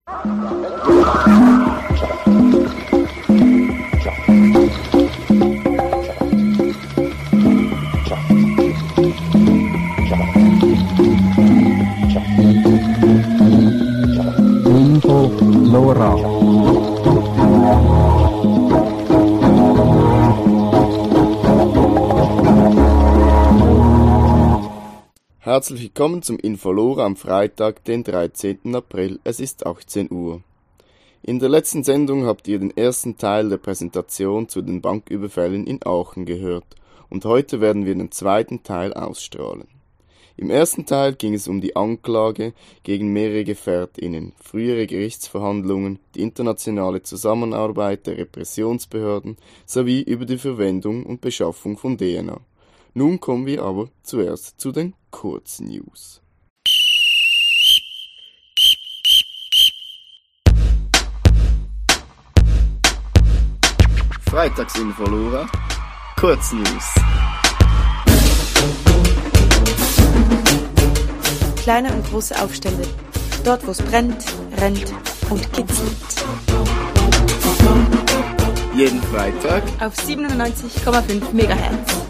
Herzlich willkommen zum Infolora am Freitag, den 13. April. Es ist 18 Uhr. In der letzten Sendung habt ihr den ersten Teil der Präsentation zu den Banküberfällen in Aachen gehört und heute werden wir den zweiten Teil ausstrahlen. Im ersten Teil ging es um die Anklage gegen mehrere GefährtInnen, frühere Gerichtsverhandlungen, die internationale Zusammenarbeit der Repressionsbehörden sowie über die Verwendung und Beschaffung von DNA. Nun kommen wir aber zuerst zu den Kurznews. Freitagsinfolora Kurznews. Kleine und große Aufstände. Dort, wo es brennt, rennt und kitzelt. Jeden Freitag auf 97,5 MHz.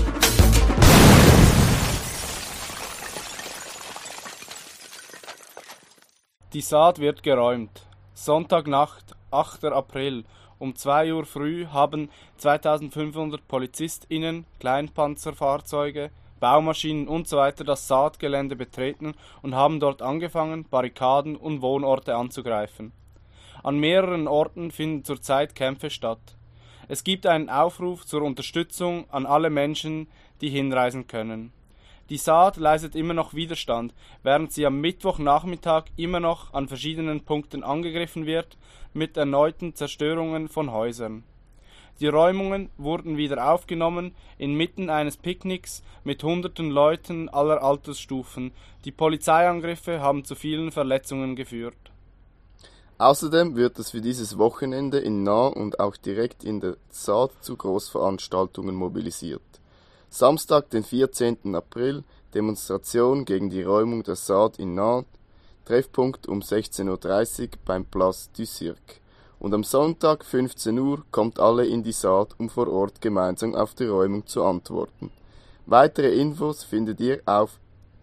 Die Saat wird geräumt. Sonntagnacht, 8. April. Um 2 Uhr früh haben 2500 PolizistInnen, Kleinpanzerfahrzeuge, Baumaschinen usw. das Saatgelände betreten und haben dort angefangen, Barrikaden und Wohnorte anzugreifen. An mehreren Orten finden zurzeit Kämpfe statt. Es gibt einen Aufruf zur Unterstützung an alle Menschen, die hinreisen können. Die Saat leistet immer noch Widerstand, während sie am Mittwochnachmittag immer noch an verschiedenen Punkten angegriffen wird, mit erneuten Zerstörungen von Häusern. Die Räumungen wurden wieder aufgenommen, inmitten eines Picknicks mit hunderten Leuten aller Altersstufen. Die Polizeiangriffe haben zu vielen Verletzungen geführt. Außerdem wird es für dieses Wochenende in Nah und auch direkt in der Saat zu Großveranstaltungen mobilisiert. Samstag, den 14. April, Demonstration gegen die Räumung der Saat in Nah, Treffpunkt um 16.30 Uhr beim Place du Cirque. Und am Sonntag, 15 Uhr, kommt alle in die Saat, um vor Ort gemeinsam auf die Räumung zu antworten. Weitere Infos findet ihr auf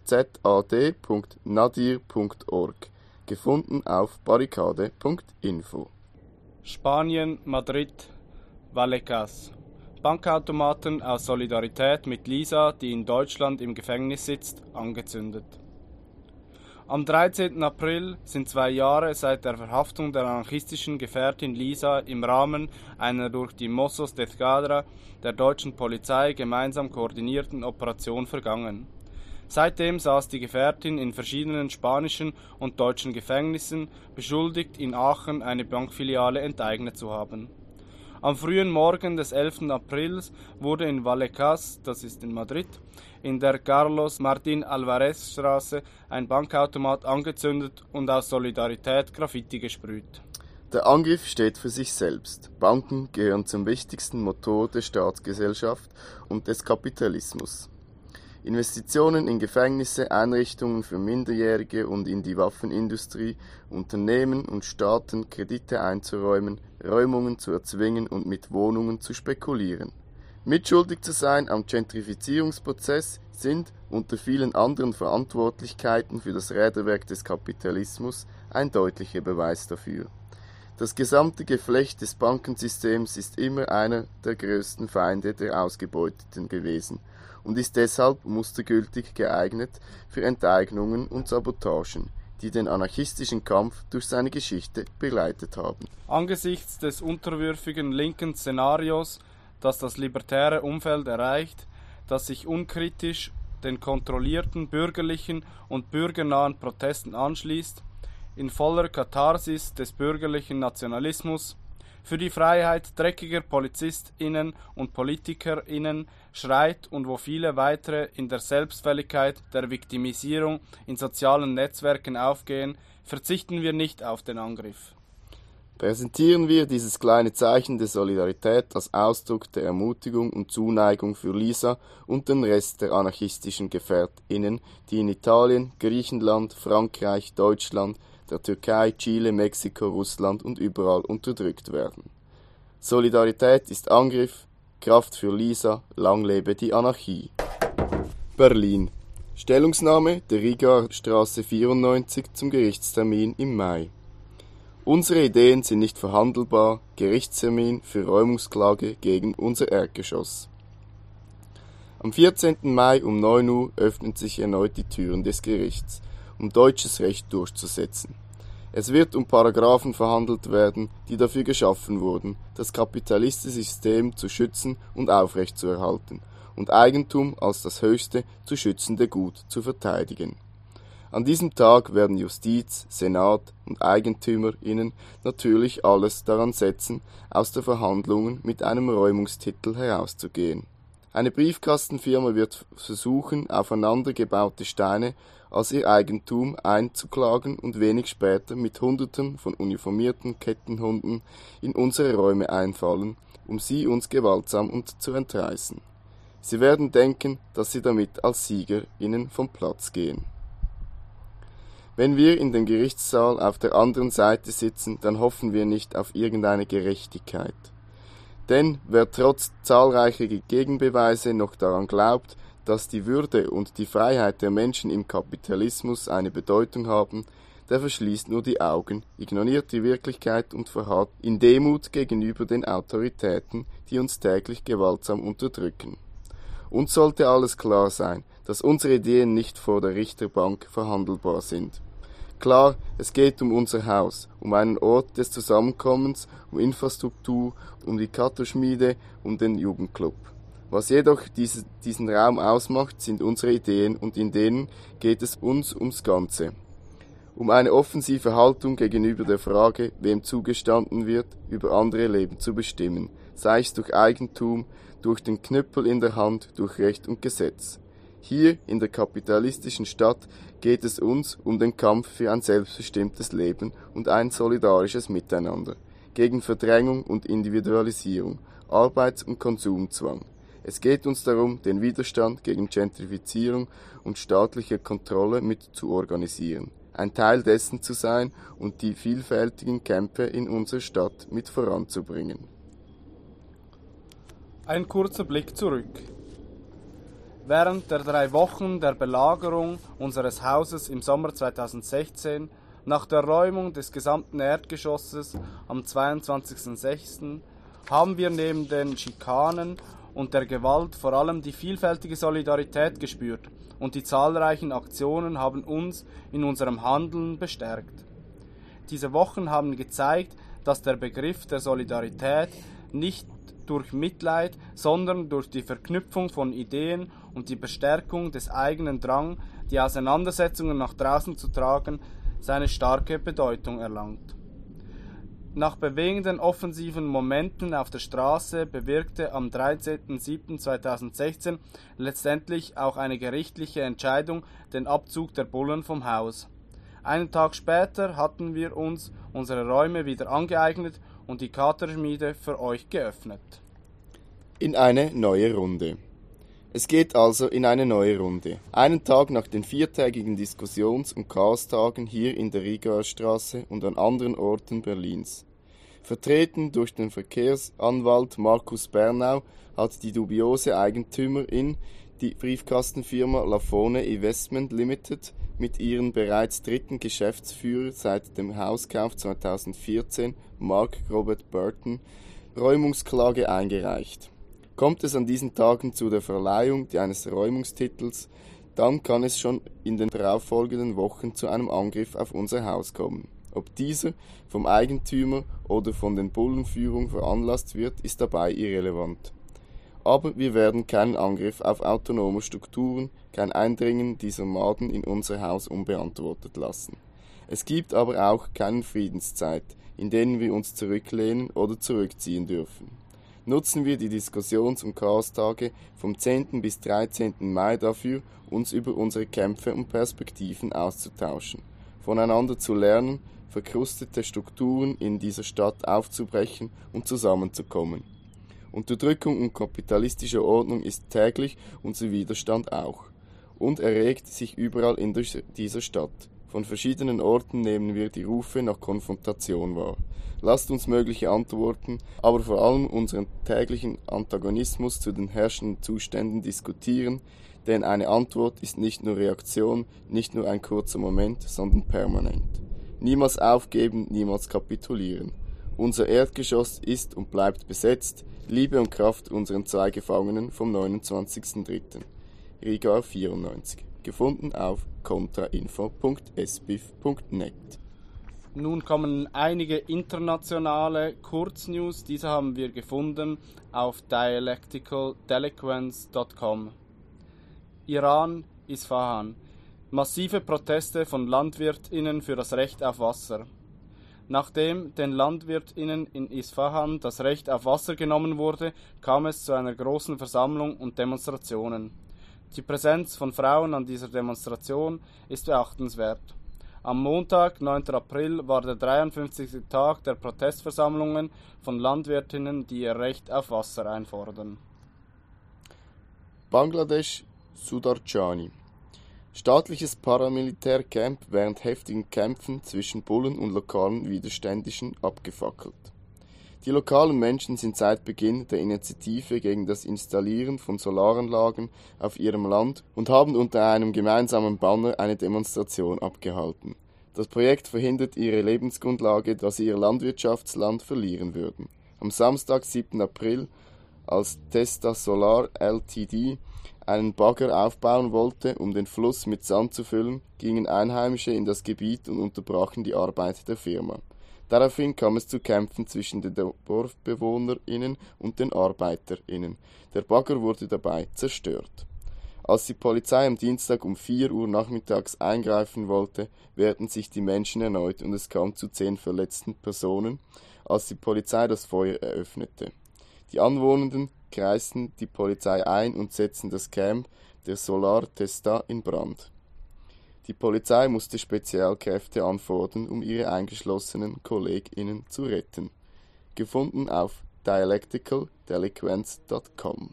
zad.nadir.org, gefunden auf barrikade.info. Spanien, Madrid, Vallecas. Bankautomaten aus Solidarität mit Lisa, die in Deutschland im Gefängnis sitzt, angezündet. Am 13. April sind 2 Jahre seit der Verhaftung der anarchistischen Gefährtin Lisa im Rahmen einer durch die Mossos d'Esquadra der deutschen Polizei gemeinsam koordinierten Operation vergangen. Seitdem saß die Gefährtin in verschiedenen spanischen und deutschen Gefängnissen, beschuldigt in Aachen eine Bankfiliale enteignet zu haben. Am frühen Morgen des 11. Aprils wurde in Vallecas, das ist in Madrid, in der Carlos Martín Álvarez Straße ein Bankautomat angezündet und aus Solidarität Graffiti gesprüht. Der Angriff steht für sich selbst. Banken gehören zum wichtigsten Motor der Staatsgesellschaft und des Kapitalismus. Investitionen in Gefängnisse, Einrichtungen für Minderjährige und in die Waffenindustrie, Unternehmen und Staaten Kredite einzuräumen, Räumungen zu erzwingen und mit Wohnungen zu spekulieren. Mitschuldig zu sein am Gentrifizierungsprozess sind, unter vielen anderen Verantwortlichkeiten für das Räderwerk des Kapitalismus, ein deutlicher Beweis dafür. Das gesamte Geflecht des Bankensystems ist immer einer der größten Feinde der Ausgebeuteten gewesen und ist deshalb mustergültig geeignet für Enteignungen und Sabotagen, die den anarchistischen Kampf durch seine Geschichte begleitet haben. Angesichts des unterwürfigen linken Szenarios, das das libertäre Umfeld erreicht, das sich unkritisch den kontrollierten bürgerlichen und bürgernahen Protesten anschließt, in voller Katharsis des bürgerlichen Nationalismus, für die Freiheit dreckiger PolizistInnen und PolitikerInnen schreit und wo viele weitere in der Selbstfälligkeit der Viktimisierung in sozialen Netzwerken aufgehen, verzichten wir nicht auf den Angriff. Präsentieren wir dieses kleine Zeichen der Solidarität als Ausdruck der Ermutigung und Zuneigung für Lisa und den Rest der anarchistischen GefährtInnen, die in Italien, Griechenland, Frankreich, Deutschland, der Türkei, Chile, Mexiko, Russland und überall unterdrückt werden. Solidarität ist Angriff, Kraft für Lisa, lang lebe die Anarchie. Berlin. Stellungnahme der Rigaer Straße 94 zum Gerichtstermin im Mai. Unsere Ideen sind nicht verhandelbar, Gerichtstermin für Räumungsklage gegen unser Erdgeschoss. Am 14. Mai um 9 Uhr öffnen sich erneut die Türen des Gerichts, um deutsches Recht durchzusetzen. Es wird um Paragraphen verhandelt werden, die dafür geschaffen wurden, das kapitalistische System zu schützen und aufrechtzuerhalten und Eigentum als das höchste zu schützende Gut zu verteidigen. An diesem Tag werden Justiz, Senat und EigentümerInnen natürlich alles daran setzen, aus den Verhandlungen mit einem Räumungstitel herauszugehen. Eine Briefkastenfirma wird versuchen, aufeinander gebaute Steine als ihr Eigentum einzuklagen und wenig später mit Hunderten von uniformierten Kettenhunden in unsere Räume einfallen, um sie uns gewaltsam zu entreißen. Sie werden denken, dass sie damit als SiegerInnen vom Platz gehen. Wenn wir in dem Gerichtssaal auf der anderen Seite sitzen, dann hoffen wir nicht auf irgendeine Gerechtigkeit. Denn wer trotz zahlreicher Gegenbeweise noch daran glaubt, dass die Würde und die Freiheit der Menschen im Kapitalismus eine Bedeutung haben, der verschließt nur die Augen, ignoriert die Wirklichkeit und verharrt in Demut gegenüber den Autoritäten, die uns täglich gewaltsam unterdrücken. Uns sollte alles klar sein, dass unsere Ideen nicht vor der Richterbank verhandelbar sind. Klar, es geht um unser Haus, um einen Ort des Zusammenkommens, um Infrastruktur, um die Kato-Schmiede, um den Jugendclub. Was jedoch diesen Raum ausmacht, sind unsere Ideen und in denen geht es uns ums Ganze. Um eine offensive Haltung gegenüber der Frage, wem zugestanden wird, über andere Leben zu bestimmen, sei es durch Eigentum, durch den Knüppel in der Hand, durch Recht und Gesetz. Hier in der kapitalistischen Stadt geht es uns um den Kampf für ein selbstbestimmtes Leben und ein solidarisches Miteinander, gegen Verdrängung und Individualisierung, Arbeits- und Konsumzwang. Es geht uns darum, den Widerstand gegen Gentrifizierung und staatliche Kontrolle mit zu organisieren, ein Teil dessen zu sein und die vielfältigen Kämpfe in unserer Stadt mit voranzubringen. Ein kurzer Blick zurück. Während der 3 Wochen der Belagerung unseres Hauses im Sommer 2016, nach der Räumung des gesamten Erdgeschosses am 22.06., haben wir neben den Schikanen und der Gewalt vor allem die vielfältige Solidarität gespürt und die zahlreichen Aktionen haben uns in unserem Handeln bestärkt. Diese Wochen haben gezeigt, dass der Begriff der Solidarität nicht durch Mitleid, sondern durch die Verknüpfung von Ideen und die Bestärkung des eigenen Drang, die Auseinandersetzungen nach draußen zu tragen, seine starke Bedeutung erlangt. Nach bewegenden offensiven Momenten auf der Straße bewirkte am 13.07.2016 letztendlich auch eine gerichtliche Entscheidung den Abzug der Bullen vom Haus. Einen Tag später hatten wir uns unsere Räume wieder angeeignet und die Katerschmiede für euch geöffnet. In eine neue Runde. Es geht also in eine neue Runde. Einen Tag nach den 4-tägigen Diskussions- und Chaostagen hier in der Rigaer Straße und an anderen Orten Berlins. Vertreten durch den Verkehrsanwalt Markus Bernau hat die dubiose Eigentümerin, die Briefkastenfirma Lafone Investment Limited, mit ihrem bereits 3. Geschäftsführer seit dem Hauskauf 2014, Mark Robert Burton, Räumungsklage eingereicht. Kommt es an diesen Tagen zu der Verleihung eines Räumungstitels, dann kann es schon in den darauffolgenden Wochen zu einem Angriff auf unser Haus kommen. Ob dieser vom Eigentümer oder von den Bullenführungen veranlasst wird, ist dabei irrelevant. Aber wir werden keinen Angriff auf autonome Strukturen, kein Eindringen dieser Maden in unser Haus unbeantwortet lassen. Es gibt aber auch keine Friedenszeit, in denen wir uns zurücklehnen oder zurückziehen dürfen. Nutzen wir die Diskussions- und Chaostage vom 10. bis 13. Mai dafür, uns über unsere Kämpfe und Perspektiven auszutauschen, voneinander zu lernen, verkrustete Strukturen in dieser Stadt aufzubrechen und zusammenzukommen. Unterdrückung und kapitalistische Ordnung ist täglich unser Widerstand auch und erregt sich überall in dieser Stadt, Von verschiedenen Orten nehmen wir die Rufe nach Konfrontation wahr. Lasst uns mögliche Antworten, aber vor allem unseren täglichen Antagonismus zu den herrschenden Zuständen diskutieren, denn eine Antwort ist nicht nur Reaktion, nicht nur ein kurzer Moment, sondern permanent. Niemals aufgeben, niemals kapitulieren. Unser Erdgeschoss ist und bleibt besetzt. Liebe und Kraft unseren 2 Gefangenen vom 29.03. Riga 94. Gefunden auf contrainfo.sbif.net. Nun kommen einige internationale Kurznews. Diese haben wir gefunden auf dialecticaldelinquents.com. Iran, Isfahan. Massive Proteste von LandwirtInnen für das Recht auf Wasser. Nachdem den LandwirtInnen in Isfahan das Recht auf Wasser genommen wurde, kam es zu einer großen Versammlung und Demonstrationen. Die Präsenz von Frauen an dieser Demonstration ist beachtenswert. Am Montag, 9. April, war der 53. Tag der Protestversammlungen von Landwirtinnen, die ihr Recht auf Wasser einfordern. Bangladesch, Sudarchani. Staatliches Paramilitärcamp während heftigen Kämpfen zwischen Bullen und lokalen Widerständischen abgefackelt. Die lokalen Menschen sind seit Beginn der Initiative gegen das Installieren von Solaranlagen auf ihrem Land und haben unter einem gemeinsamen Banner eine Demonstration abgehalten. Das Projekt verhindert ihre Lebensgrundlage, da sie ihr Landwirtschaftsland verlieren würden. Am Samstag, 7. April, als Testa Solar Ltd. Einen Bagger aufbauen wollte, um den Fluss mit Sand zu füllen, gingen Einheimische in das Gebiet und unterbrachen die Arbeit der Firma. Daraufhin kam es zu Kämpfen zwischen den DorfbewohnerInnen und den ArbeiterInnen. Der Bagger wurde dabei zerstört. Als die Polizei am Dienstag um 4 Uhr nachmittags eingreifen wollte, wehrten sich die Menschen erneut und es kam zu 10 verletzten Personen, als die Polizei das Feuer eröffnete. Die Anwohnenden kreisten die Polizei ein und setzten das Camp der Solar Testa in Brand. Die Polizei musste Spezialkräfte anfordern, um ihre eingeschlossenen KollegInnen zu retten. Gefunden auf dialecticaldelinquents.com.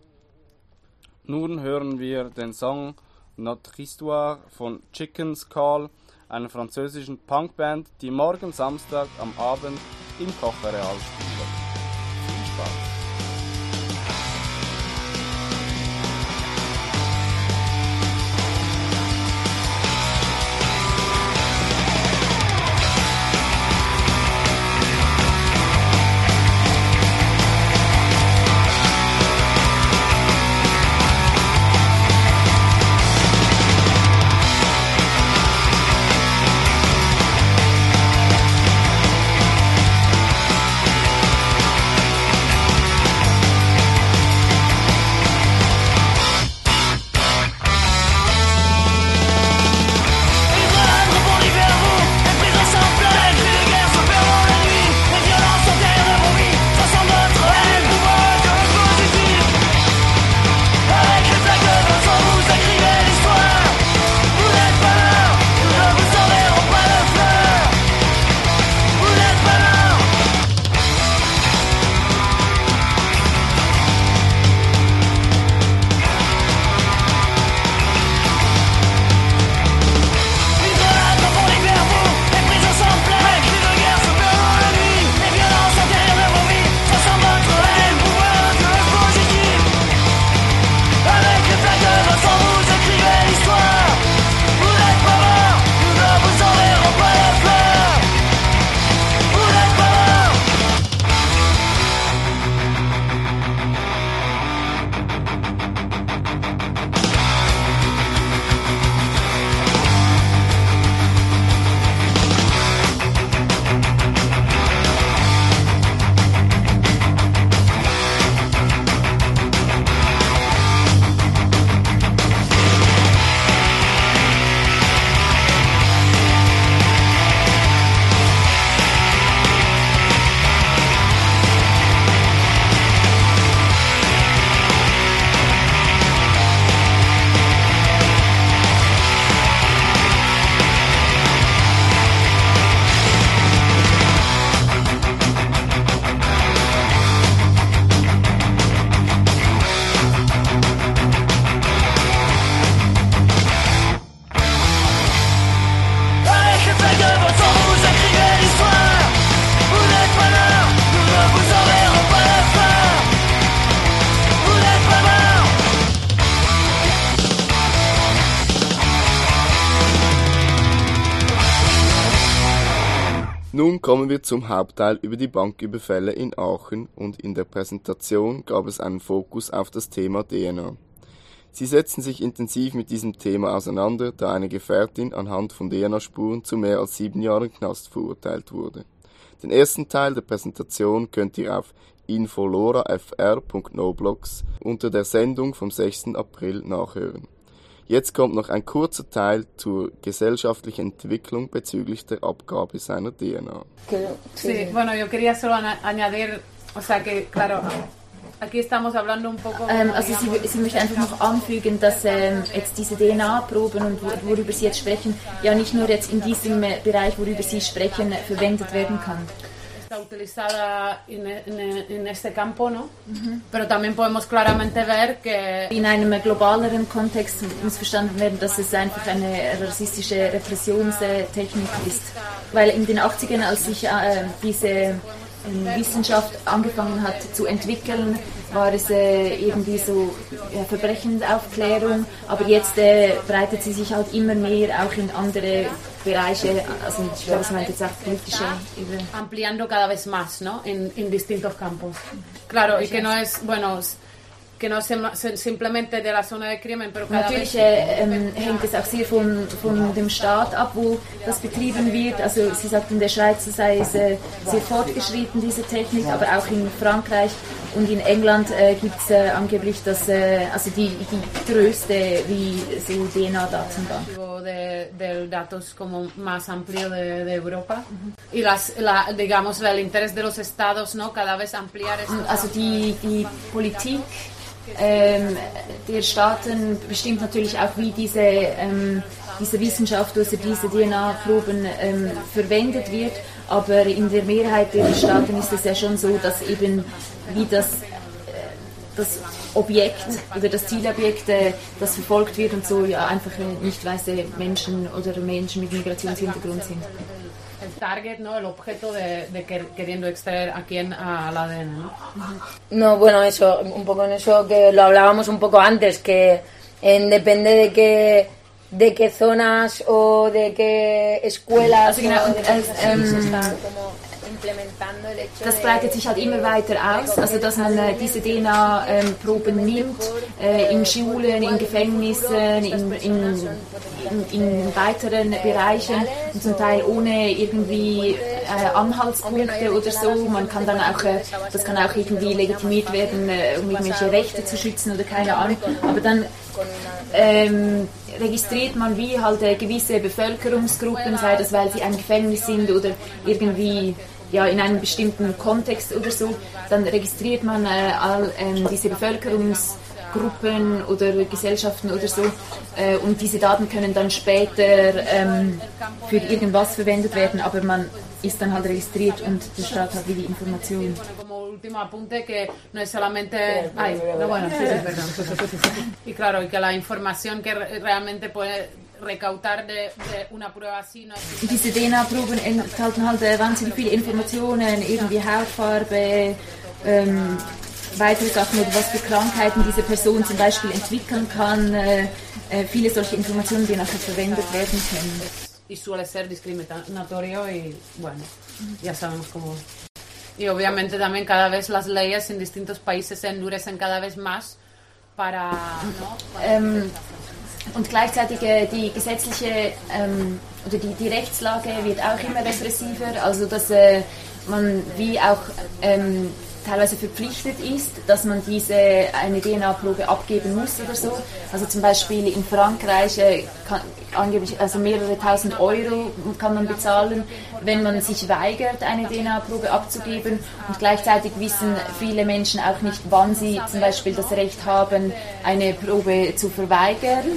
Nun hören wir den Song Notre Histoire von Chicken Skull, einer französischen Punkband, die morgen Samstag am Abend im Kochereal spielt. Viel Spaß! Nun kommen wir zum Hauptteil über die Banküberfälle in Aachen und in der Präsentation gab es einen Fokus auf das Thema DNA. Sie setzen sich intensiv mit diesem Thema auseinander, da eine Gefährtin anhand von DNA-Spuren zu mehr als 7 Jahren Knast verurteilt wurde. Den ersten Teil der Präsentation könnt ihr auf infolorafr.noblogs unter der Sendung vom 6. April nachhören. Jetzt kommt noch ein kurzer Teil zur gesellschaftlichen Entwicklung bezüglich der Abgabe seiner DNA. Sí, bueno, yo quería solo añadir, o sea que, claro, aquí estamos hablando un poco... Also sie möchte einfach noch anfügen, dass jetzt diese DNA-Proben und worüber Sie jetzt sprechen, ja nicht nur jetzt in diesem Bereich, worüber Sie sprechen, verwendet werden kann. Está utilizada en este campo, ¿no? Pero también podemos claramente ver que... In einem globaleren Kontext muss verstanden werden, dass es einfach eine rassistische Repressionstechnik ist. Weil in den 80ern, als sich diese Wissenschaft angefangen hat zu entwickeln, war es irgendwie so Verbrechensaufklärung, aber jetzt breitet sie sich halt immer mehr auch in andere Bereiche, also ich glaube, es meint jetzt auch politische Ebene. Ampliando cada vez más, ¿no? En distintos campos. Claro, y que no es, bueno, que no simplemente de la zona de crimen, pero cada natürlich hängt es auch sehr von dem Staat ab, wo das betrieben wird. Also sie sagt, in der Schweiz sei es sehr fortgeschritten, diese Technik, aber auch in Frankreich und in England gibt es angeblich also die größte wie so DNA-Datenbank. De datos como más amplio de Europa y digamos el interés de los estados, no, cada vez ampliar esto. Also die Politik der Staaten bestimmt natürlich auch, wie diese Wissenschaft, also diese DNA-Proben verwendet wird, aber in der Mehrheit der Staaten ist es ja schon so, dass eben wie das Objekt oder das Zielobjekt, das verfolgt wird und so, ja einfach nicht weiße Menschen oder Menschen mit Migrationshintergrund sind. El target, ¿no? El objeto de queriendo extraer a quién al ADN, ¿no? No, bueno, eso, un poco en eso que lo hablábamos un poco antes, que depende de qué zonas o de qué escuelas das breitet sich halt immer weiter aus, also dass man diese DNA-Proben nimmt, in Schulen, in Gefängnissen, in weiteren Bereichen und zum Teil ohne irgendwie Anhaltspunkte oder so. Man kann dann auch, das kann auch irgendwie legitimiert werden, um irgendwelche Rechte zu schützen oder keine Ahnung, aber dann registriert man wie halt gewisse Bevölkerungsgruppen, sei das, weil sie ein Gefängnis sind oder irgendwie ja, in einem bestimmten Kontext oder so, dann registriert man all diese Bevölkerungsgruppen oder Gesellschaften oder so und diese Daten können dann später für irgendwas verwendet werden, aber man ist dann halt registriert und der Staat hat wie die Information. Como último apunte que no es solamente bueno, sí, perdón. Y claro, y que la información que realmente puede recaudar de una prueba así no es... Diese DNA-Proben enthalten halt wahnsinnig viele Informationen, irgendwie Hautfarbe, weitere Sachen oder was für Krankheiten diese Person zum Beispiel entwickeln kann, viele solche Informationen, die nachher verwendet werden können. Y suele ser discriminatorio y bueno, ya sabemos cómo. Y obviamente también cada vez las leyes en distintos países se endurecen cada vez más para... ¿no? Und gleichzeitig die gesetzliche oder die Rechtslage wird auch immer repressiver, also dass man wie auch teilweise verpflichtet ist, dass man eine DNA-Probe abgeben muss oder so. Also zum Beispiel in Frankreich angeblich also mehrere tausend Euro kann man bezahlen, wenn man sich weigert, eine DNA-Probe abzugeben. Und gleichzeitig wissen viele Menschen auch nicht, wann sie zum Beispiel das Recht haben, eine Probe zu verweigern.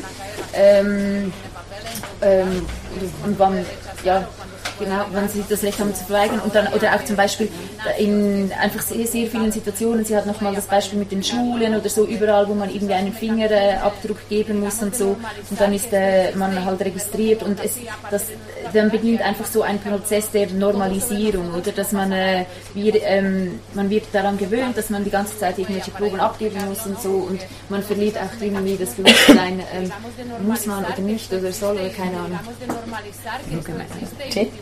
Und wann, ja, genau, wenn sie das Recht haben zu verweigern und dann, oder auch zum Beispiel in einfach sehr, sehr vielen Situationen, sie hat nochmal das Beispiel mit den Schulen oder so, überall, wo man irgendwie einen Fingerabdruck geben muss und so, und dann ist man halt registriert und dann beginnt einfach so ein Prozess der Normalisierung, oder dass man wird daran gewöhnt, dass man die ganze Zeit irgendwelche Proben abgeben muss und so, und man verliert auch irgendwie das Bewusstsein, muss man oder nicht oder soll oder keine Ahnung. Sí.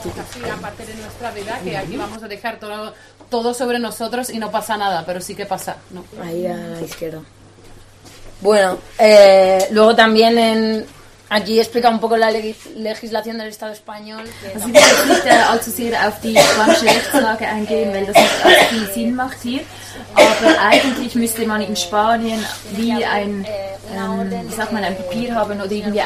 Todo sobre nosotros y no pasa nada, pero sí que pasa, ¿no? Ahí a la izquierda. Bueno, luego también aquí explica un poco la legislación del Estado español. Also ich will jetzt nicht allzu sehr auf die spanische Rechtslage eingehen, weil das nicht allzu viel Sinn macht hier. Aber eigentlich müsste man in Spanien wie ein Papier haben oder irgendwie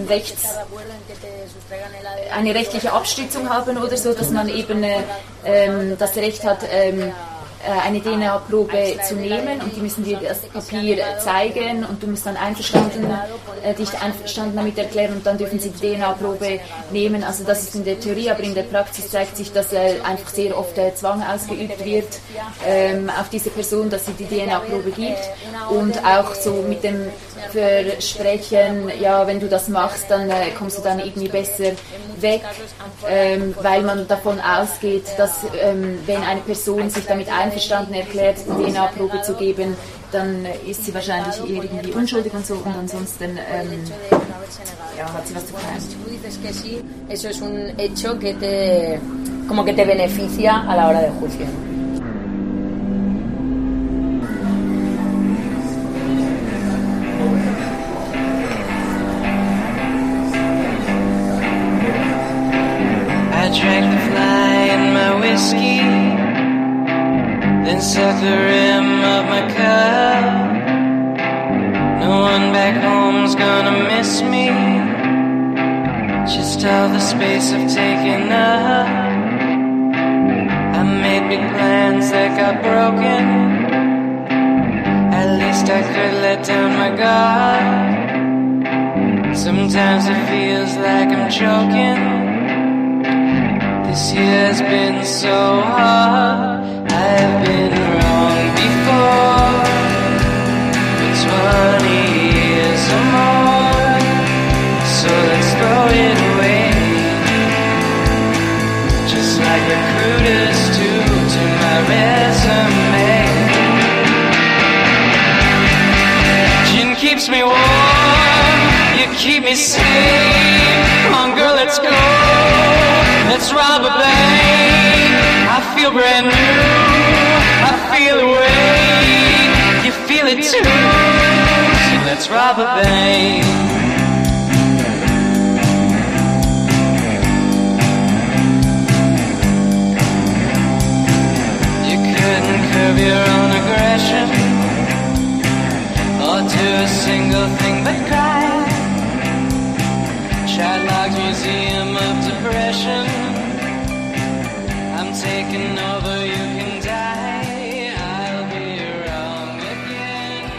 eine rechtliche Abstützung haben oder so, dass man eben das Recht hat, eine DNA-Probe zu nehmen, und die müssen dir das Papier zeigen und du musst dann dich einverstanden damit erklären, und dann dürfen sie die DNA-Probe nehmen. Also das ist in der Theorie, aber in der Praxis zeigt sich, dass einfach sehr oft Zwang ausgeübt wird auf diese Person, dass sie die DNA-Probe gibt, und auch so mit dem Versprechen, ja, wenn du das machst, dann kommst du dann irgendwie besser weg, weil man davon ausgeht, dass wenn eine Person sich damit einverstanden erklärt, die DNA-Probe zu geben, dann ist sie wahrscheinlich irgendwie unschuldig und so, und ansonsten hat sie was zu tun. Eso es un hecho que te beneficia a la hora del juicio. I drank the fly in my whiskey, then sucked the rim of my cup. No one back home's gonna miss me, just all the space I've taken up. I made big plans that got broken, at least I could let down my guard. Sometimes it feels like I'm choking. This year has been so hard. I've been wrong before, for 20 years or more. So let's throw it away, just like recruiters do to my resume. Gin keeps me warm, you keep me safe. Come on girl, let's go. Let's rob a bank. I feel brand new. I feel the way. You feel it too. So let's rob a bank. You couldn't curb your own aggression, or do a single thing but cry. Shylock's Museum of Depression. I'm taking over, you can die. I'll be wrong again.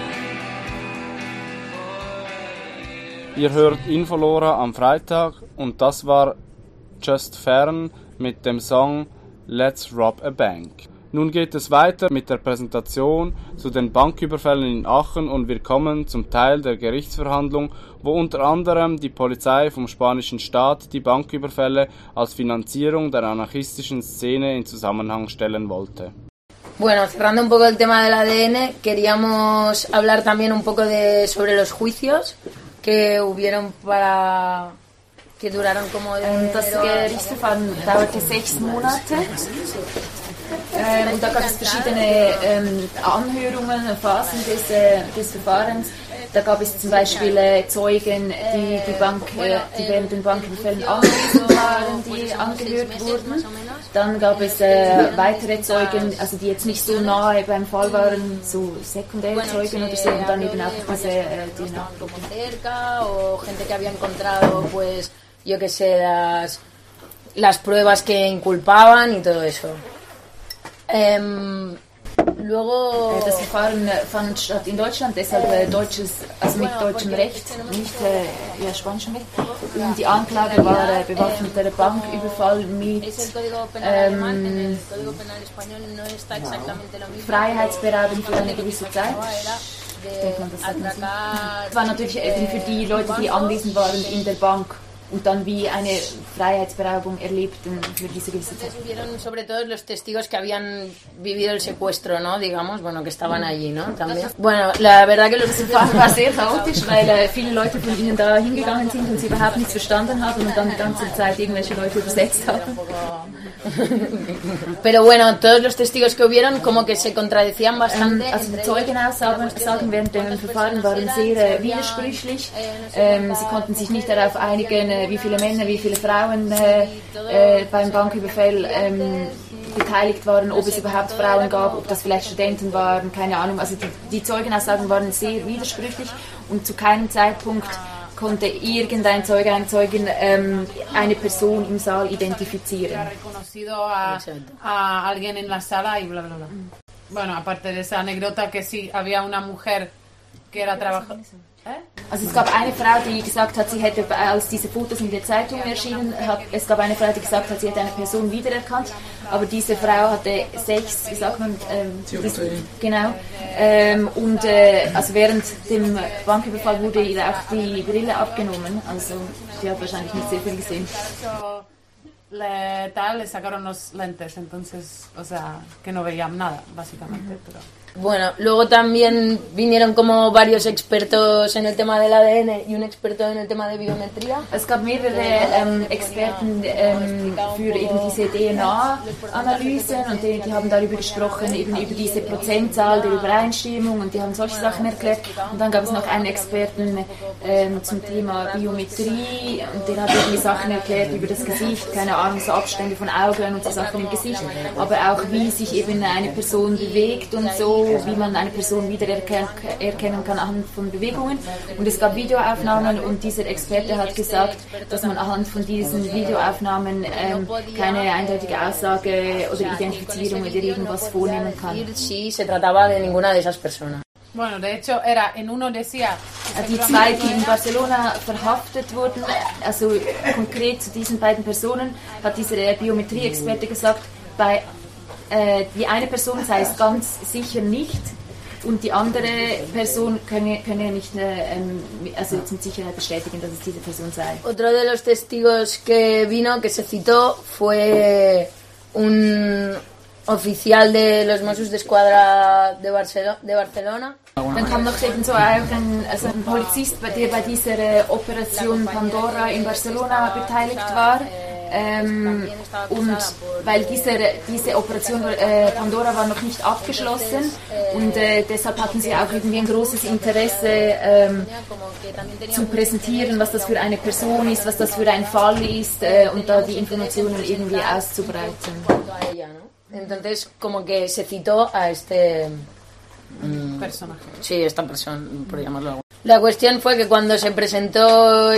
Ihr hört Infolora am Freitag, und das war Just Fern mit dem Song Let's Rob a Bank. Nun geht es weiter mit der Präsentation zu den Banküberfällen in Aachen, und wir kommen zum Teil der Gerichtsverhandlung, wo unter anderem die Polizei vom spanischen Staat die Banküberfälle als Finanzierung der anarchistischen Szene in Zusammenhang stellen wollte. Bueno, cerrando un poco el tema del ADN, queríamos hablar también un poco sobre los juicios que hubieron que duraron como Das Gerichtsverfahren dauerte 6 Monate. Und da gab es verschiedene Anhörungen, Phasen des Verfahrens. Da gab es zum Beispiel Zeugen, die während den Banküberfällen anwesend waren, die angehört wurden. Dann gab es weitere Zeugen, also die jetzt nicht so nahe beim Fall waren, so sekundäre Zeugen oder so, und dann eben auch diese DNA-Proben. O gente que había encontrado, pues, yo que sé, las pruebas que inculpaban y todo eso. Luego das Verfahren fand statt in Deutschland, deshalb mit deutschem Recht, nicht spanischem Recht. Und die Anklage war bewaffneter Banküberfall mit Freiheitsberaubung für eine gewisse Zeit. Das war natürlich für die Leute, die anwesend waren in der Bank, und dann wie eine Freiheitsberaubung erlebten für diese gewisse Zeit. Vieron sobre todo los testigos que habían vivido el secuestro, ¿no? Digamos, bueno, que estaban allí, ¿no? También. Bueno, la verdad que los Das war sehr chaotisch, weil viele Leute von ihnen da hingegangen sind und sie überhaupt nichts verstanden haben und dann die ganze Zeit irgendwelche Leute übersetzt haben. Pero bueno, todos los testigos que hubieron como que se contradecían bastante. Also die Zeugenaussagen während dem Verfahren waren sehr widersprüchlich. Sie konnten sich nicht darauf einigen, wie viele Männer, wie viele Frauen beim Banküberfall beteiligt waren, ob es überhaupt Frauen gab, ob das vielleicht Studenten waren, keine Ahnung. Also die Zeugenaussagen waren sehr widersprüchlich und zu keinem Zeitpunkt konnte irgendein Zeuge, eine Zeugin eine Person im Saal identifizieren. A alguien en la sala y bla bla bla. Bueno, aparte de esa anécdota que sí había una mujer que era trabajadora. Also es gab eine Frau, die gesagt hat, sie hätte, als diese Fotos in der Zeitung erschienen, es gab eine Frau, die gesagt hat, sie hätte eine Person wiedererkannt, aber diese Frau hatte 6, wie sagt man, genau, also während dem Banküberfall wurde ihr auch die Brille abgenommen, also sie hat wahrscheinlich nicht sehr viel gesehen. Le sacaron los lentes, entonces, o sea, que no veían nada, básicamente, pero... Bueno, luego también vinieron como varios expertos en el tema del ADN y un experto en el tema de biometría. Es gab mehrere Experten für eben diese DNA-Analysen und die haben darüber gesprochen, eben über diese Prozentzahl der Übereinstimmung und die haben solche Sachen erklärt. Und dann gab es noch einen Experten zum Thema Biometrie und der hat irgendwie Sachen erklärt über das Gesicht, keine Ahnung, so Abstände von Augen und so Sachen im Gesicht, aber auch wie sich eben eine Person bewegt und so, wie man eine Person wieder erkennen kann anhand von Bewegungen. Und es gab Videoaufnahmen und dieser Experte hat gesagt, dass man anhand von diesen Videoaufnahmen keine eindeutige Aussage oder Identifizierung oder irgendwas vornehmen kann. Si se trataba de ninguna de esas personas. Bueno, de hecho, era en uno decía... Die zwei, die in Barcelona verhaftet wurden, also konkret zu diesen beiden Personen, hat dieser Biometrie-Experte gesagt, die eine Person sei es ganz sicher nicht und die andere Person könne nicht also jetzt mit Sicherheit bestätigen, dass es diese Person sei. Otro de los testigos que vino, que se citó, fue un oficial de los Mossos d'Esquadra de Barcelona. Dann kam noch eben so ein Polizist, der bei dieser Operation Pandora in Barcelona beteiligt war. Und weil diese Operation Pandora war noch nicht abgeschlossen und deshalb hatten sie auch irgendwie ein großes Interesse zu präsentieren, was das für eine Person ist, was das für ein Fall ist und da die Informationen irgendwie auszubreiten. Entonces como que se citó a este personaje. Sí, esta persona, por llamarlo algo. La cuestión fue que cuando se presentó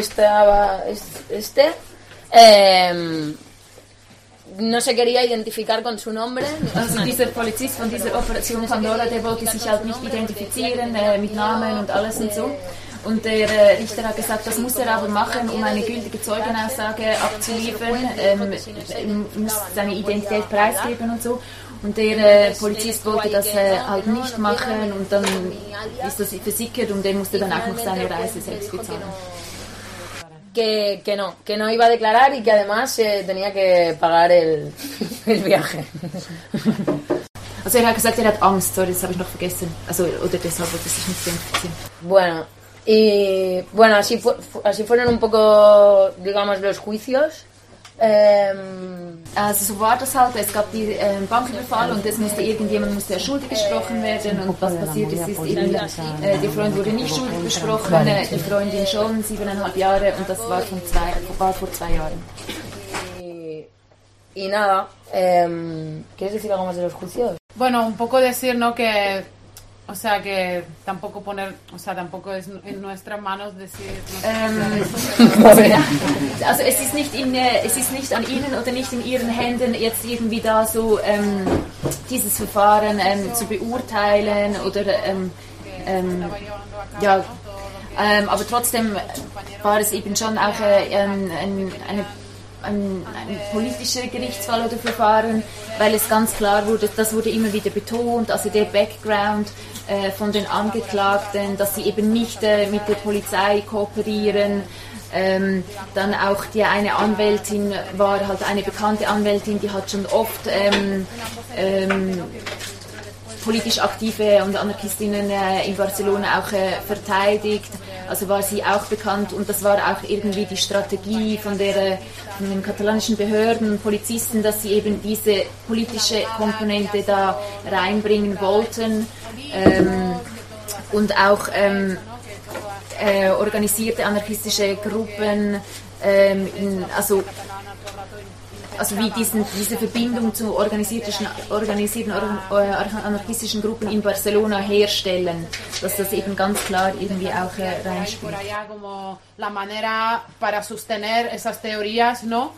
no se quería identificar con su nombre. Also dieser Polizist von dieser Operation Pandora, der wollte sich halt nicht identifizieren mit Namen und alles und so. Und der Richter hat gesagt, das muss er aber machen, um eine gültige Zeugenaussage abzuliefern. Er muss seine Identität preisgeben und so. Und der Polizist wollte das halt nicht machen und dann ist das versickert und der musste dann auch noch seine Reise selbst bezahlen. Que no iba a declarar y que además tenía que pagar el viaje. Also er hat gesagt, er hat Angst, sorry, das habe ich noch vergessen. Also, oder deshalb wollte er sich nicht identifizieren. Bueno, así fueron un poco, digamos, los juicios. Also so war das halt, es gab die Banküberfall und irgendjemand musste schuldig gesprochen werden und was passiert ist eben, der Freund wurde nicht schuldig gesprochen, die Freundin schon, 7,5 Jahre und das war vor 2 Jahren. Y nada, ¿quieres decir algo más de los juicios? Bueno, un poco decir, ¿no? Que o sea, que tampoco tampoco es en nuestras manos decir... Also es ist nicht an Ihnen oder nicht in Ihren Händen, jetzt irgendwie da so dieses Verfahren zu beurteilen oder aber trotzdem war es eben schon auch ein politischer Gerichtsfall oder Verfahren, weil es ganz klar wurde, das wurde immer wieder betont, also der Background von den Angeklagten, dass sie eben nicht mit der Polizei kooperieren, Dann auch die eine Anwältin war halt eine bekannte Anwältin, die hat schon oft politisch aktive und Anarchistinnen in Barcelona auch verteidigt. Also war sie auch bekannt und das war auch irgendwie die Strategie von den katalanischen Behörden, Polizisten, dass sie eben diese politische Komponente da reinbringen wollten und auch organisierte anarchistische Gruppen, also wie diese Verbindung zu organisierten anarchistischen Gruppen in Barcelona herstellen, dass das eben ganz klar irgendwie auch reinspielt. La manera para sostener esas teorías, ¿no?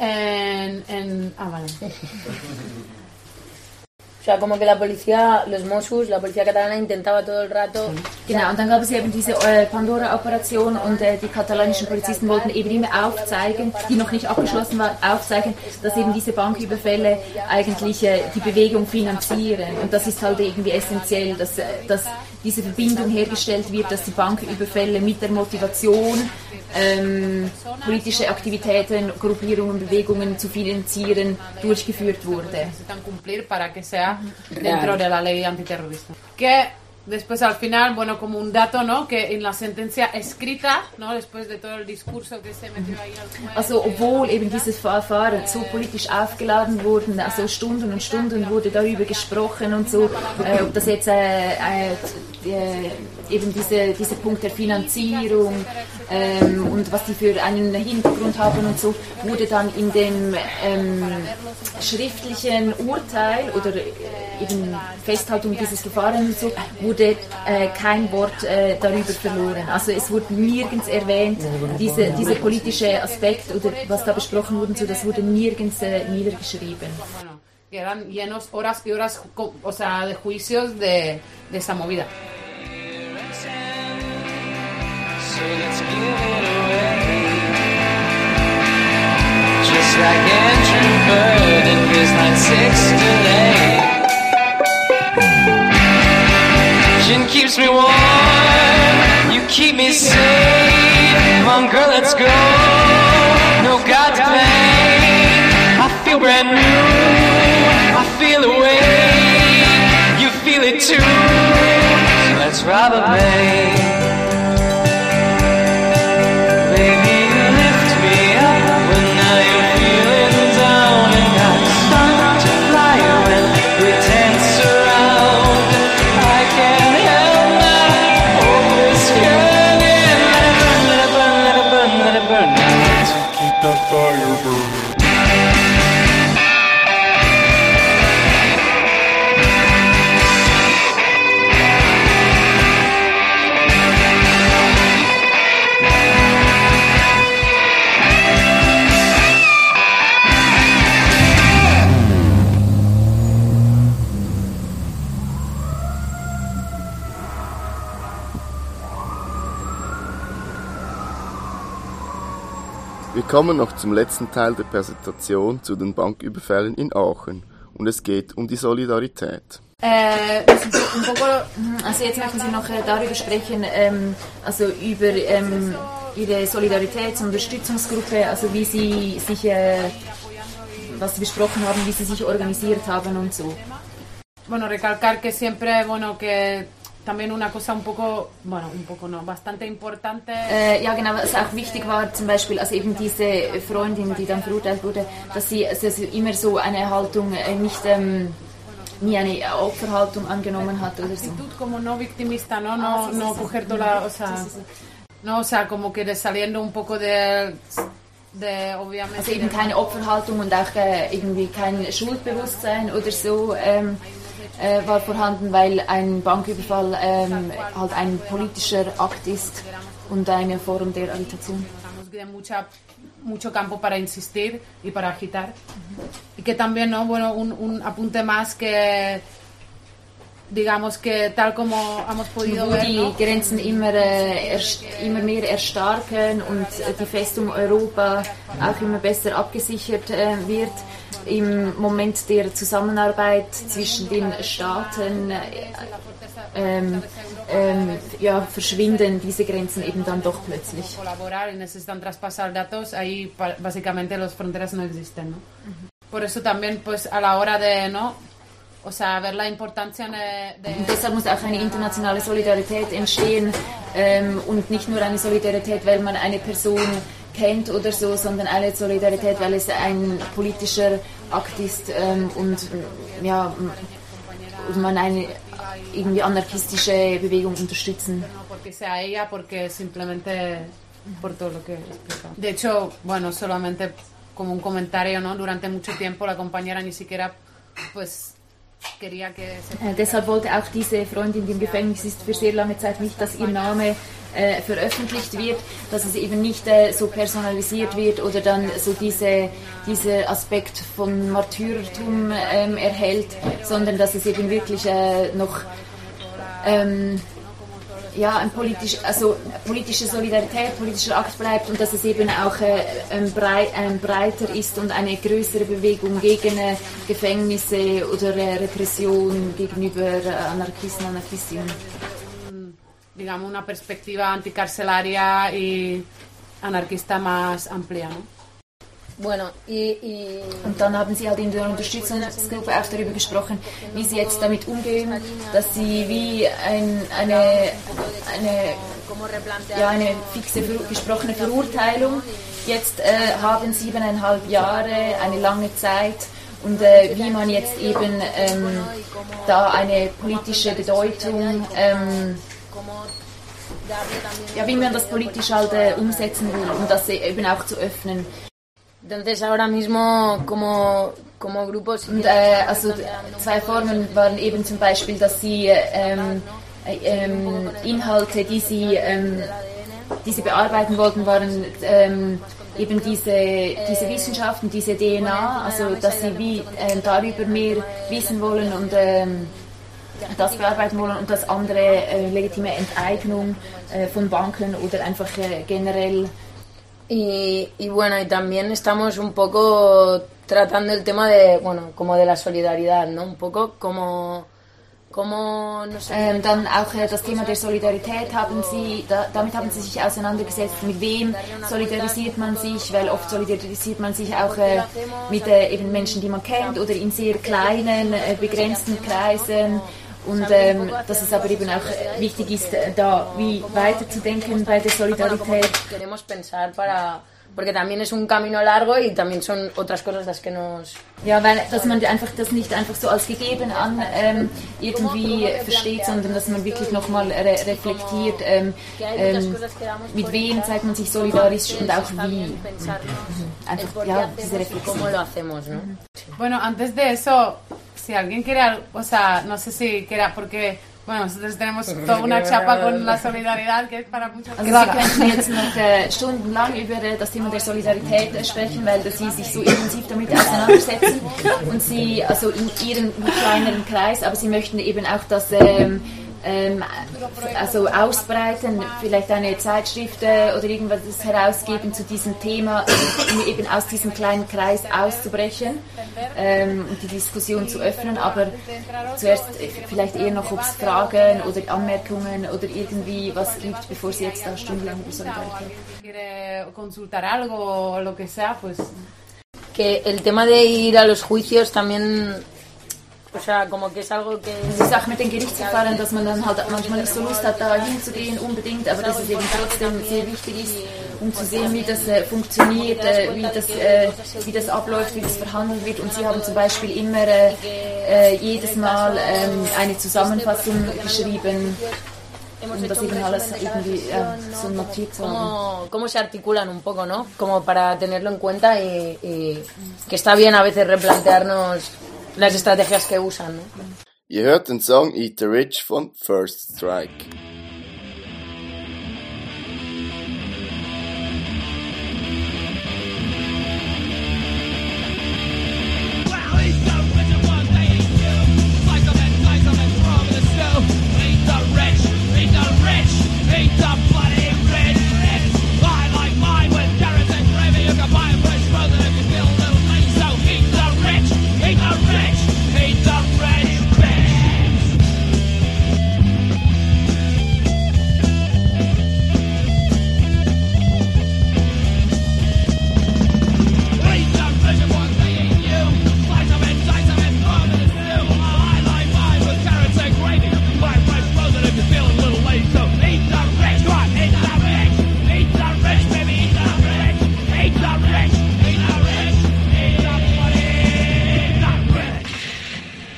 Vale. O sea, como que la policía, los Mossos, la policía catalana intentaba todo el rato... Genau, und dann gab es eben diese Pandora-Operation und die katalanischen Polizisten wollten eben immer aufzeigen, die noch nicht abgeschlossen war, aufzeigen, dass eben diese Banküberfälle eigentlich die Bewegung finanzieren. Und das ist halt irgendwie essentiell, dass diese Verbindung hergestellt wird, dass die Banküberfälle mit der Motivation, politische Aktivitäten, Gruppierungen, Bewegungen zu finanzieren, durchgeführt wurde. Dentro de la ley antiterrorista. Que después al final, bueno, como un dato, ¿no? Que en la sentencia escrita, ¿no? Después de todo el discurso que se metió ahí al juez. Also obwohl eben dieses Verfahren so politisch aufgeladen wurden, also Stunden und Stunden wurde darüber gesprochen und so, ob das jetzt eben diese Punkt der Finanzierung und was die für einen Hintergrund haben und so, wurde dann in dem schriftlichen Urteil oder eben Festhaltung dieses Verfahrens und so, wurde kein Wort darüber verloren. Also es wurde nirgends erwähnt, dieser politische Aspekt oder was da besprochen wurde, so, das wurde nirgends niedergeschrieben. Que eran llenos horas y horas, o sea, de juicios de esa movida. So let's give it away. Just like Andrew Bird in his 9/6 delay. Gin keeps me warm, you keep me safe. Come on girl, let's go. No God to blame. I feel brand new, I feel away. You feel it too, so let's rob a bank. Wir kommen noch zum letzten Teil der Präsentation zu den Banküberfällen in Aachen und es geht um die Solidarität. Also jetzt möchten Sie noch darüber sprechen, also über Ihre Solidaritäts- und Unterstützungsgruppe, also wie Sie sich, was Sie besprochen haben, wie Sie sich organisiert haben und so. Bueno, recalcar que siempre, bueno, que también una cosa bastante importante. Ja, genau, was auch wichtig war, zum Beispiel, also eben diese Freundin, die dann verurteilt wurde, dass sie immer so eine Haltung, nie eine Opferhaltung angenommen hat oder so. Como no victimista, no coger toda la, o sea, no, o sea, como que saliendo un poco de obviamente. Also eben keine Opferhaltung und auch irgendwie kein Schuldbewusstsein oder so. War vorhanden, weil ein Banküberfall halt ein politischer Akt ist und eine Form der Agitation. Mucho campo para insistir y para agitar. Y que también, ¿no? Bueno, un apunte más que digamos que tal como hemos podido ver, die Grenzen immer mehr erstarken und die Festung Europa auch immer besser abgesichert wird. Im Moment der Zusammenarbeit zwischen den Staaten verschwinden diese Grenzen eben dann doch plötzlich. Colaborar y necesitan traspasar datos, ahí básicamente las fronteras no existen, ¿no? Por eso también, pues, a la hora de, ¿no? O sea, ver la importancia de... Und deshalb muss auch eine internationale Solidarität entstehen und nicht nur eine Solidarität, weil man eine Person kennt oder so, sondern eine Solidarität, weil es ein politischer Akt ist und man eine irgendwie anarchistische Bewegung unterstützen. Porque sea ella, porque simplemente por todo lo que he explicado. De hecho, bueno, solamente como un comentario, ¿no? Durante mucho tiempo la compañera ni siquiera, pues, quería que se... Deshalb wollte auch diese Freundin, die im Gefängnis ist, für sehr lange Zeit nicht, dass ihr Name veröffentlicht wird, dass es eben nicht so personalisiert wird oder dann so dieser Aspekt von Martyrertum erhält, sondern dass es eben wirklich noch politische Solidarität, politischer Akt bleibt und dass es eben auch breiter ist und eine größere Bewegung gegen Gefängnisse oder Repression gegenüber Anarchisten, Anarchistinnen. Digamos, una perspectiva anticarcelaria y anarquista más amplia, ¿no? Bueno, und dann haben sie halt in der Unterstützungsgruppe auch darüber gesprochen, wie sie jetzt damit umgehen, dass sie wie eine fixe gesprochene Verurteilung jetzt haben, 7,5 Jahre, eine lange Zeit, und wie man jetzt eben da eine politische Bedeutung wie man das politisch halt umsetzen will, um das eben auch zu öffnen. Entonces ahora mismo como grupos... Und also 2 Formen waren eben zum Beispiel, dass sie Inhalte, die sie bearbeiten wollten, waren eben diese Wissenschaften, diese DNA, also dass sie wie darüber mehr wissen wollen und das bearbeiten wollen, und das andere legitime Enteignung von Banken oder einfach generell. Y bueno, y también estamos un poco tratando el tema de, bueno, como de la solidaridad, ¿no? Un poco como no sé. Dann auch das Thema der Solidarität damit haben sie sich auseinandergesetzt, mit wem solidarisiert man sich, weil oft solidarisiert man sich auch mit eben Menschen, die man kennt oder in sehr kleinen, begrenzten Kreisen. Und dass es aber eben auch wichtig ist, da wie weiterzudenken bei der Solidarität. Queremos pensar porque también es un camino largo y también son otras cosas las que nos... Ja, weil dass man einfach das nicht einfach so als gegeben an irgendwie versteht, sondern dass man wirklich nochmal reflektiert, mit wem zeigt man sich solidarisch und auch wie. Einfach, ja, diese Reflexion. ¿Cómo lo hacemos, no? Bueno, antes de eso, si alguien quiere, o sea, no sé si quiera, porque... Bueno, nosotros tenemos toda una chapa con la solidaridad, que es para muchos... Also Sie könnten jetzt noch stundenlang über das Thema der Solidarität sprechen, weil Sie sich so intensiv damit auseinandersetzen und Sie, also in Ihrem kleineren Kreis, aber Sie möchten eben auch das also ausbreiten, vielleicht eine Zeitschrift oder irgendwas herausgeben zu diesem Thema, um eben aus diesem kleinen Kreis auszubrechen und die Diskussion zu öffnen, aber zuerst vielleicht eher noch, ob es Fragen oder Anmerkungen oder irgendwie was gibt, bevor Sie jetzt da stundenlang über Solidarität. Consultar algo o lo que sea, pues... Que el tema de ir a los juicios también... O sea, como que es algo que... Die Sache mit den Gerichtsverfahren, dass man dann halt manchmal nicht so Lust hat, da hinzugehen unbedingt, aber dass es eben trotzdem sehr wichtig ist, um zu sehen, wie das funktioniert, wie das abläuft, wie das verhandelt wird. Und Sie haben zum Beispiel immer jedes Mal eine Zusammenfassung geschrieben, um das eben alles irgendwie so notiert zu haben. Cómo se articulan un poco, ¿no? Como para tenerlo en cuenta y que está bien a veces replantearnos las estrategias que usan, ¿no? Ihr hört den Song Eat the Rich von First Strike.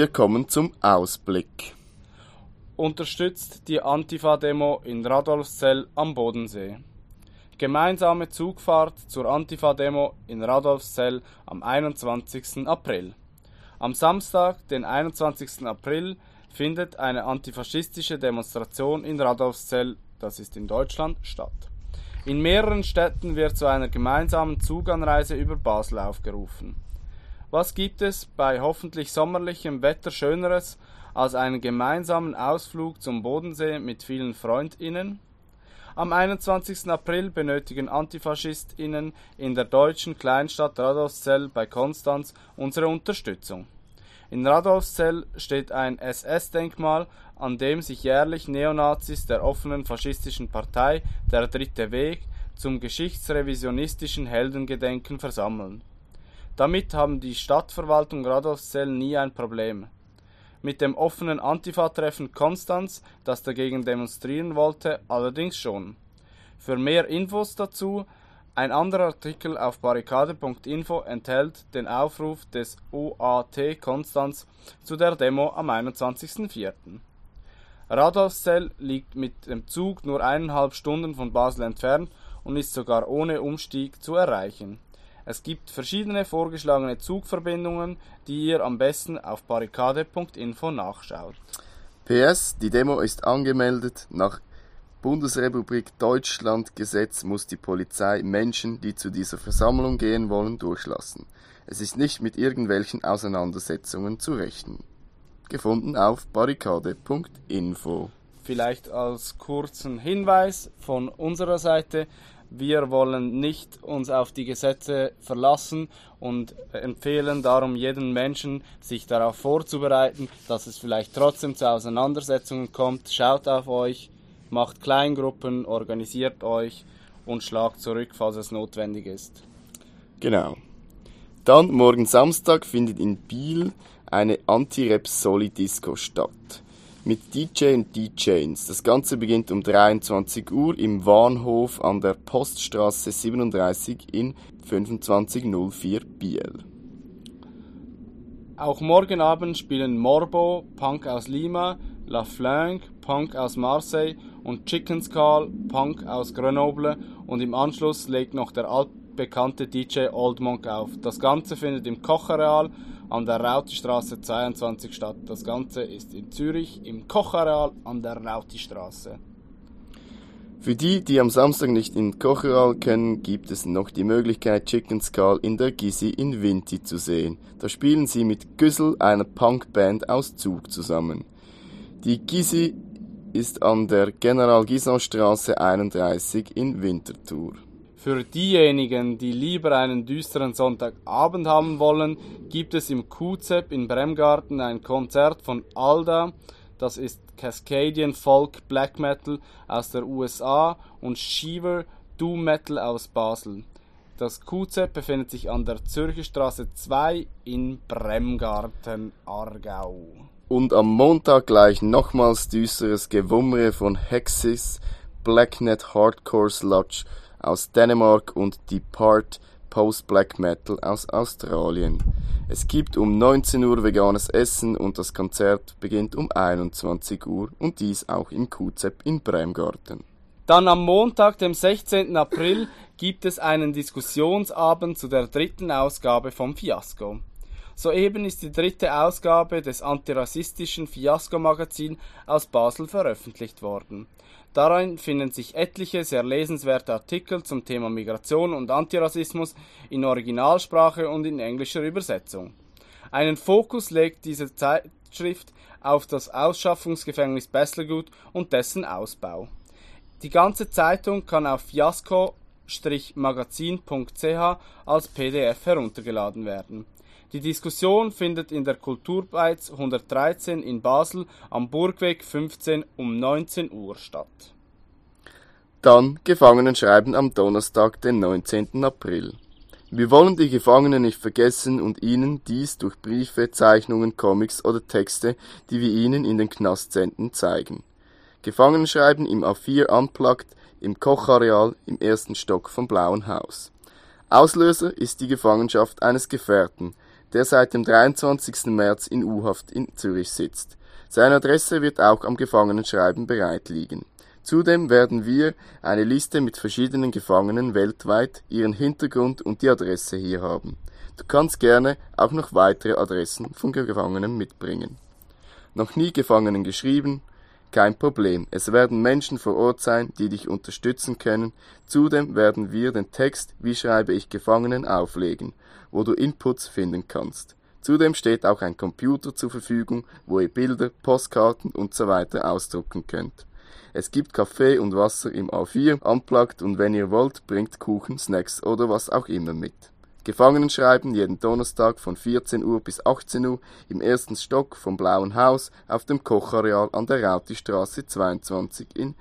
wir kommen zum Ausblick. Unterstützt die Antifa-Demo in Radolfzell am Bodensee. Gemeinsame Zugfahrt zur Antifa-Demo in Radolfzell am 21. April. Am Samstag, den 21. April, findet eine antifaschistische Demonstration in Radolfzell, das ist in Deutschland, statt. In mehreren Städten wird zu einer gemeinsamen Zuganreise über Basel aufgerufen. Was gibt es bei hoffentlich sommerlichem Wetter Schöneres als einen gemeinsamen Ausflug zum Bodensee mit vielen FreundInnen? Am 21. April benötigen AntifaschistInnen in der deutschen Kleinstadt Radolfzell bei Konstanz unsere Unterstützung. In Radolfzell steht ein SS-Denkmal, an dem sich jährlich Neonazis der offenen faschistischen Partei Der Dritte Weg zum geschichtsrevisionistischen Heldengedenken versammeln. Damit haben die Stadtverwaltung Radolfzell nie ein Problem. Mit dem offenen Antifa-Treffen Konstanz, das dagegen demonstrieren wollte, allerdings schon. Für mehr Infos dazu, ein anderer Artikel auf barrikade.info enthält den Aufruf des OAT Konstanz zu der Demo am 21.04. Radolfzell liegt mit dem Zug nur 1,5 Stunden von Basel entfernt und ist sogar ohne Umstieg zu erreichen. Es gibt verschiedene vorgeschlagene Zugverbindungen, die ihr am besten auf barrikade.info nachschaut. PS, die Demo ist angemeldet. Nach Bundesrepublik Deutschland Gesetz muss die Polizei Menschen, die zu dieser Versammlung gehen wollen, durchlassen. Es ist nicht mit irgendwelchen Auseinandersetzungen zu rechnen. Gefunden auf barrikade.info. Vielleicht als kurzen Hinweis von unserer Seite: Wir wollen nicht uns auf die Gesetze verlassen und empfehlen darum jedem Menschen, sich darauf vorzubereiten, dass es vielleicht trotzdem zu Auseinandersetzungen kommt. Schaut auf euch, macht Kleingruppen, organisiert euch und schlagt zurück, falls es notwendig ist. Genau. Dann morgen Samstag findet in Biel eine Anti-Rap-Soli-Disco statt. Mit DJ und DJs. Das Ganze beginnt um 23 Uhr im Warnhof an der Poststraße 37 in 2504 Biel. Auch morgen Abend spielen Morbo, Punk aus Lima, La Flingue, Punk aus Marseille und Chicken Skull, Punk aus Grenoble, und im Anschluss legt noch der altbekannte DJ Old Monk auf. Das Ganze findet im Kochareal an der Rautistraße 22 statt. Das Ganze ist in Zürich im Kochareal an der Rautistraße. Für die, die am Samstag nicht in Kochareal können, gibt es noch die Möglichkeit, Chicken Skull in der Gysi in Vinti zu sehen. Da spielen sie mit Güssel, einer Punkband aus Zug, zusammen. Die Gysi ist an der General-Gisson-Straße 31 in Winterthur. Für diejenigen, die lieber einen düsteren Sonntagabend haben wollen, gibt es im QZEP in Bremgarten ein Konzert von Alda, das ist Cascadian Folk Black Metal aus der USA, und Shiver Doom Metal aus Basel. Das QZEP befindet sich an der Zürcher Straße 2 in Bremgarten, Aargau. Und am Montag gleich nochmals düsteres Gewummere von Hexis, Blacknet Hardcore Sludge aus Dänemark und Depart Post-Black Metal aus Australien. Es gibt um 19 Uhr veganes Essen und das Konzert beginnt um 21 Uhr und dies auch im QZEP in Bremgarten. Dann am Montag, dem 16. April, gibt es einen Diskussionsabend zu der 3. Ausgabe vom Fiasko. Soeben ist die 3. Ausgabe des antirassistischen Fiasko-Magazin aus Basel veröffentlicht worden. Darin finden sich etliche sehr lesenswerte Artikel zum Thema Migration und Antirassismus in Originalsprache und in englischer Übersetzung. Einen Fokus legt diese Zeitschrift auf das Ausschaffungsgefängnis Besselgut und dessen Ausbau. Die ganze Zeitung kann auf fiasko-magazin.ch als PDF heruntergeladen werden. Die Diskussion findet in der Kulturbeiz 113 in Basel am Burgweg 15 um 19 Uhr statt. Dann Gefangenenschreiben am Donnerstag, den 19. April. Wir wollen die Gefangenen nicht vergessen und ihnen dies durch Briefe, Zeichnungen, Comics oder Texte, die wir ihnen in den Knast senden, zeigen. Gefangenenschreiben im A4 Unplugged im Kochareal im 1. Stock vom Blauen Haus. Auslöser ist die Gefangenschaft eines Gefährten, der seit dem 23. März in U-Haft in Zürich sitzt. Seine Adresse wird auch am Gefangenenschreiben bereit liegen. Zudem werden wir eine Liste mit verschiedenen Gefangenen weltweit, ihren Hintergrund und die Adresse hier haben. Du kannst gerne auch noch weitere Adressen von Gefangenen mitbringen. Noch nie Gefangenen geschrieben? Kein Problem, es werden Menschen vor Ort sein, die dich unterstützen können. Zudem werden wir den Text Wie schreibe ich Gefangenen auflegen, wo du Inputs finden kannst. Zudem steht auch ein Computer zur Verfügung, wo ihr Bilder, Postkarten usw. ausdrucken könnt. Es gibt Kaffee und Wasser im A4, unplugged und wenn ihr wollt, bringt Kuchen, Snacks oder was auch immer mit. Gefangenenschreiben jeden Donnerstag von 14 Uhr bis 18 Uhr im ersten Stock vom Blauen Haus auf dem Kochareal an der Rautistraße 22 in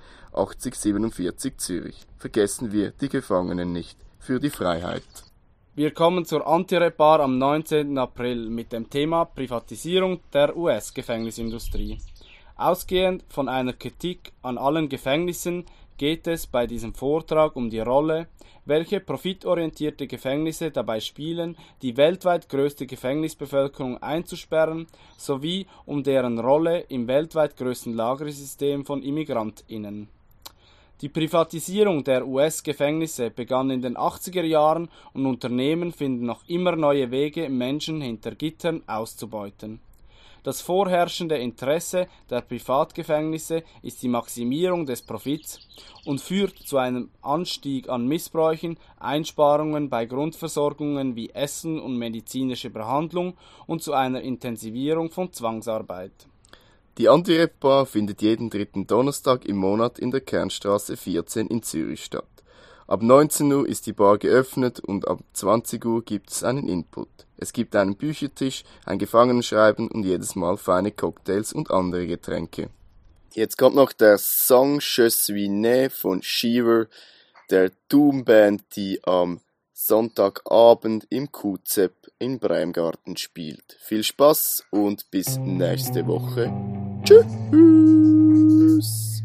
8047 Zürich. Vergessen wir die Gefangenen nicht. Für die Freiheit. Wir kommen zur Anti-Rap-Bar am 19. April mit dem Thema Privatisierung der US-Gefängnisindustrie. Ausgehend von einer Kritik an allen Gefängnissen geht es bei diesem Vortrag um die Rolle, welche profitorientierte Gefängnisse dabei spielen, die weltweit größte Gefängnisbevölkerung einzusperren, sowie um deren Rolle im weltweit größten Lagersystem von ImmigrantInnen. Die Privatisierung der US-Gefängnisse begann in den 80er Jahren und Unternehmen finden noch immer neue Wege, Menschen hinter Gittern auszubeuten. Das vorherrschende Interesse der Privatgefängnisse ist die Maximierung des Profits und führt zu einem Anstieg an Missbräuchen, Einsparungen bei Grundversorgungen wie Essen und medizinische Behandlung und zu einer Intensivierung von Zwangsarbeit. Die Anti-Rap-Bar findet jeden dritten Donnerstag im Monat in der Kernstraße 14 in Zürich statt. Ab 19 Uhr ist die Bar geöffnet und ab 20 Uhr gibt es einen Input. Es gibt einen Büchertisch, ein Gefangenenschreiben und jedes Mal feine Cocktails und andere Getränke. Jetzt kommt noch der Song Je suis né von Shiver, der Doom-Band, die am Sonntagabend im QZEP in Bremgarten spielt. Viel Spaß und bis nächste Woche. Tschüss!